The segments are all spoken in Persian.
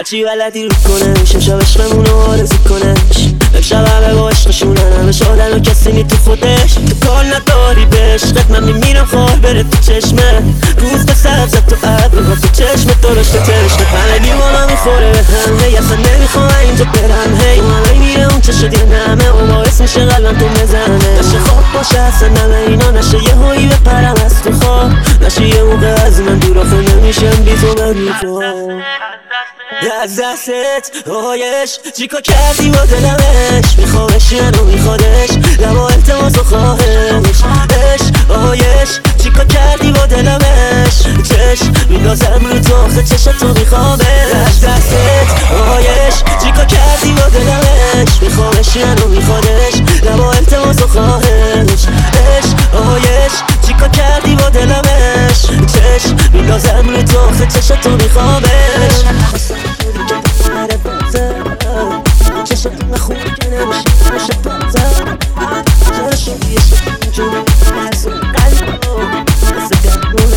هرچی بلدی رو کنش امشب عشقمون رو آرزو کنش امشب همه با عشقشونن همه شادن و کسی نی تو خودش تو کار نداری به عشقت من میمیرم خواه بره تو چشمه روز به سبزت تو ابر تو چشم درشت تشنه همه دیوانا میخوره به هم هی اصلا نمیخوام اینجا برم هی همه میره اون چه شد یه نمه اون باعث میشه قلبم تو بزنه نشه خواب باشه اصلا نمه اینا نشه یه هایی بپرم از تو خواب نشه یه موقع از من دور آخه نمیشم بی تو من میخوام از دستت آیش چیکار کردی با دلمش میخوامش یعنو میخوادش لبا التماس و خواهش آیش چیکار کردی با دلمش چشم میندازم رو تو آخه چشتو میخوامش از دستت آیش چیکار کردی با دلمش میخوامش یعنو میخوادش لبا التماس و خواهش آیش چیکار کردی با دلمش چشم میندازم رو تو آخه چشتو میخوامش چشم نخون که نمیشه نشه بازم چرا شدی عشق اینجوری از اون قلبو مثل گرمونه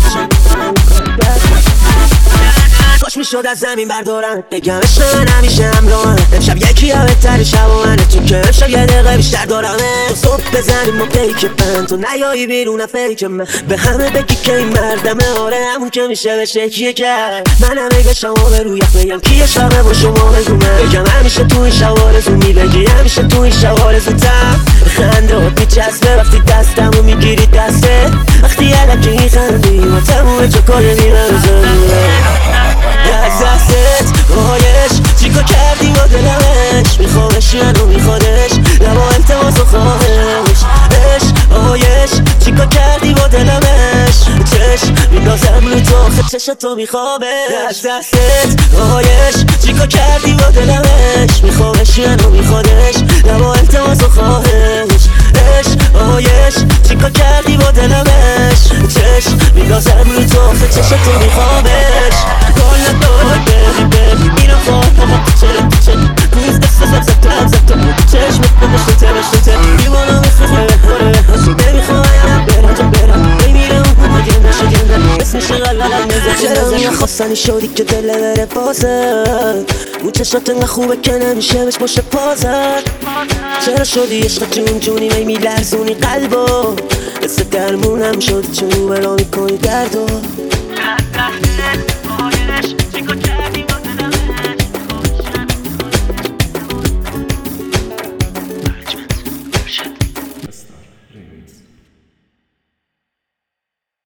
کاش میشد از زمین بردارم بگم عشق من همیشه همراهم امشب یکی ها بهتری شب و منه تو که امشب یه دقیقه بیشتر دارمه تو صبح بزنیم و پیک بند تو نیایی بیرون فیک من به همه بگی که این مردمه آره همون که میشه بشه کیه کرد من همه به شما به روی بگم کیه شبه با شما بگومه بگم همیشه تو این شب آرزو میبگی همیشه تو این شب آرزوتم خنده ها بیچسبه وقتی دستم و میگیری دسته وقتی علکی خندی و تمومه چه کاری میرزه از دستت آیش چیکار کردی با دلمش میخوامش یعنو میخوادش لبا التماس و خواهش آیش چیکار کردی با دلمش چشم میندازم رو تو آخه چشتو میخوامش از دستت آیش چیکار کردی با دلمش میخوامش یعنو میخوادش لبا التماس و خواهش آیش چیکار کردی با دلمش چشم میندازم رو تو آخه چشتو میخوامش کار ندار بری میرم خواه همه چه روز دست زد تو چشمت بمشت تمشت دیوانا میخواه نمیخوایم برم نمیرم مگه نشه گندم اسمش غلالم نزد چرا میخواستنی شدی که دل بره بازد اون چشات انگه خوبه که نمیشه بش باشه پازد چرا شدی عشق جون جونی می میلرزونی قلبو مثل درمونم شد چون برا میکنی درد